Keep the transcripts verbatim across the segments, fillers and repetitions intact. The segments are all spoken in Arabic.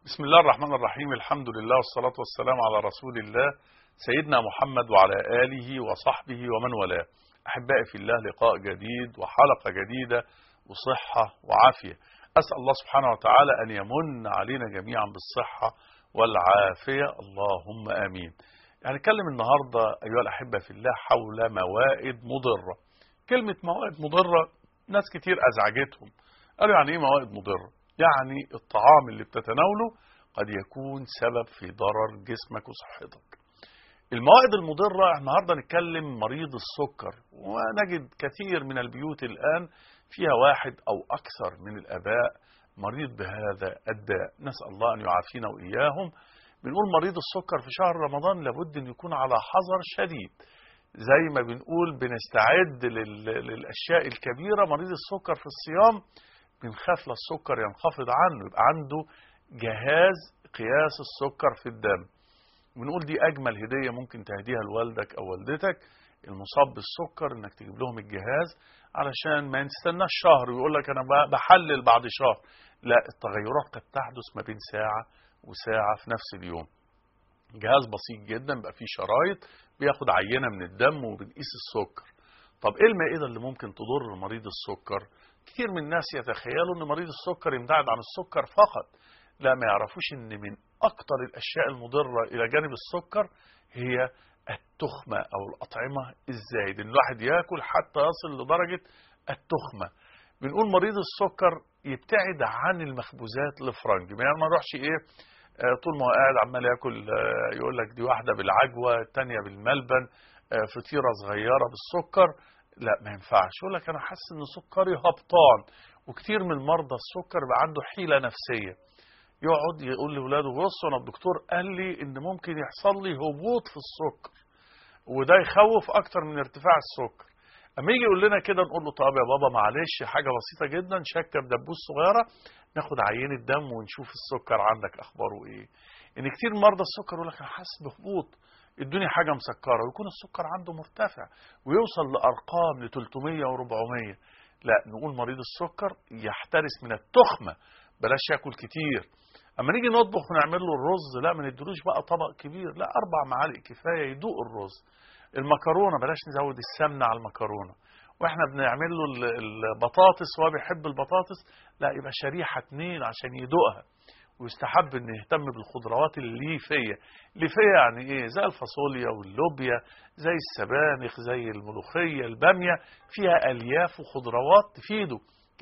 بسم الله الرحمن الرحيم. الحمد لله والصلاة والسلام على رسول الله سيدنا محمد وعلى آله وصحبه ومن والاه. أحبائي في الله، لقاء جديد وحلقة جديدة وصحة وعافية. أسأل الله سبحانه وتعالى أن يمن علينا جميعا بالصحة والعافية، اللهم آمين. هنتكلم النهاردة أيها الأحبة في الله حول موائد مضرة. كلمة موائد مضرة ناس كتير أزعجتهم، قالوا يعني إيه موائد مضرة؟ يعني الطعام اللي بتتناوله قد يكون سبب في ضرر جسمك وصحتك. الموائد المضرة النهاردة نتكلم مريض السكر، ونجد كثير من البيوت الآن فيها واحد أو أكثر من الآباء مريض بهذا الداء، نسأل الله أن يعافينا وإياهم. بنقول مريض السكر في شهر رمضان لابد أن يكون على حذر شديد، زي ما بنقول بنستعد للأشياء الكبيرة. مريض السكر في الصيام بنخاف للسكر ينخفض عنه، يبقى عنده جهاز قياس السكر في الدم. بنقول دي أجمل هدية ممكن تهديها لوالدك أو والدتك المصاب بالسكر، إنك تجيب لهم الجهاز علشان ما يستناش شهر ويقول لك أنا بحلل بعد شهر. لا، التغيرات قد تحدث ما بين ساعة وساعة في نفس اليوم. جهاز بسيط جدا بقى فيه شرايط بياخد عينة من الدم وبنقيس السكر. طب إيه المائدة اللي ممكن تضر مريض السكر؟ كتير من الناس يتخيلوا ان مريض السكر يمتعد عن السكر فقط، لا، ما يعرفوش ان من اكتر الاشياء المضرة الى جانب السكر هي التخمة او الاطعمة الزايد، ان الواحد ياكل حتى يصل لدرجة التخمة. بنقول مريض السكر يبتعد عن المخبوزات الفرنج، يعني ما يروحش ايه طول ما هو قاعد عمال ياكل، يقول لك دي واحدة بالعجوة التانية بالملبن، فطيرة صغيرة بالسكر، لا ما ينفعش. يقول لك انا حاسس ان سكري هبطان. وكتير من مرضى السكر بقى عنده حيلة نفسية، يقعد يقول لاولاده بصوا انا الدكتور قال لي ان ممكن يحصل لي هبوط في السكر، وده يخوف اكتر من ارتفاع السكر. اما يجي يقول لنا كده نقول له طب يا بابا معلش، حاجة بسيطة جدا، شكة بدبوس صغيرة ناخد عينة دم ونشوف السكر عندك اخباره ايه. ان كتير مرضى السكر يقول لك انا حاسس بهبوط، ادوني حاجة مسكرة، ويكون السكر عنده مرتفع ويوصل لأرقام ل ثلاثمية وأربعمية. لا، نقول مريض السكر يحترس من التخمة، بلاش ياكل كتير. اما نيجي نطبخ ونعمل له الرز، لا ما ندلوش بقى طبق كبير، لا أربع معالق كفاية يدوق الرز. المكرونة بلاش نزود السمنة على المكرونة. واحنا بنعمل له البطاطس وهو بيحب البطاطس، لا يبقى شريحة اتنين عشان يدوقها. ويستحب ان يهتم بالخضروات الليفية. الليفية يعني ايه؟ زي الفاصوليا واللوبيا، زي السبانخ، زي الملوخية، البامية، فيها الياف وخضروات تفيده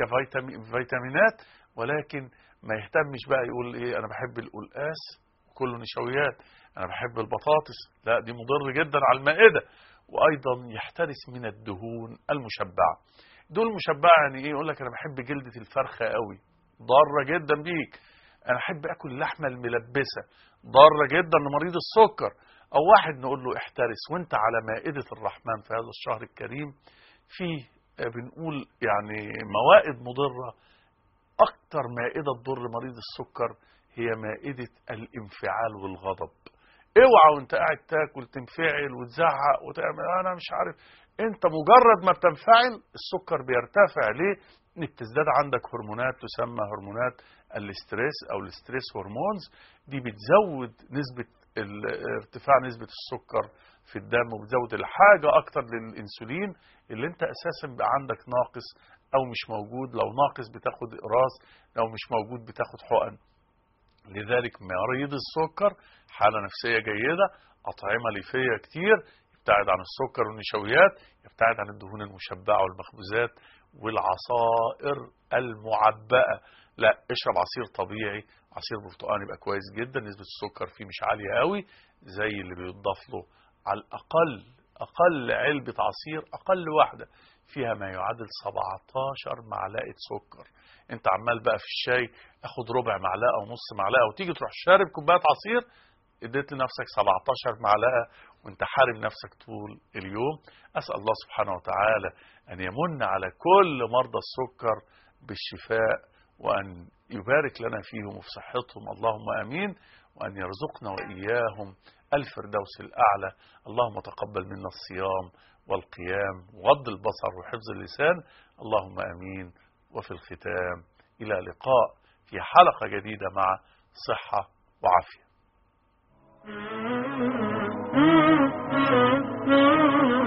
كفيتامينات. ولكن ما يهتمش بقى يقول ايه انا بحب القلقاس كله نشويات، انا بحب البطاطس، لا دي مضر جدا على المائدة. وايضا يحترس من الدهون المشبعة. الدهون المشبعة يعني ايه؟ يقول لك انا بحب جلدة الفرخة قوي، ضارة جدا بيك. انا احب اكل اللحمه الملبسه، ضاره جدا لمريض السكر. او واحد نقول له احترس وانت على مائده الرحمن في هذا الشهر الكريم، فيه بنقول يعني موائد مضره. اكتر مائده تضر مريض السكر هي مائده الانفعال والغضب. اوعى وانت قاعد تاكل تنفعل وتزعق وتعمل انا مش عارف. انت مجرد ما بتنفعل السكر بيرتفع. ليه؟ ان بتزداد عندك هرمونات تسمى هرمونات الاستريس او الاستريس هرمونز، دي بتزود نسبة ارتفاع نسبة السكر في الدم، وبتزود الحاجة اكتر للانسولين اللي انت اساسا بقى عندك ناقص او مش موجود. لو ناقص بتاخد اقراص، لو مش موجود بتاخد حقن. لذلك مريض السكر حالة نفسية جيدة، أطعمة ليفية كتير، يبتعد عن السكر والنشويات، يبتعد عن الدهون المشبعة والمخبوزات والعصائر المعبأة. لا، اشرب عصير طبيعي، عصير برتقال يبقى كويس جدا، نسبة السكر فيه مش عالية قوي، زي اللي بيضاف له على الأقل أقل علبة عصير، أقل واحدة فيها ما يعادل سبعتاشر معلقة سكر. انت عمال بقى في الشاي اخد ربع معلقة ونص معلقة، وتيجي تروح شارب كوباية عصير اديت لنفسك سبعتاشر معلقة وانت حارم نفسك طول اليوم. اسأل الله سبحانه وتعالى ان يمن على كل مرضى السكر بالشفاء، وان يبارك لنا فيهم وفي صحتهم، اللهم امين. وان يرزقنا واياهم الفردوس الاعلى. اللهم تقبل منا الصيام والقيام وغض البصر وحفظ اللسان، اللهم امين. وفي الختام إلى لقاء في حلقة جديدة مع صحة وعافية.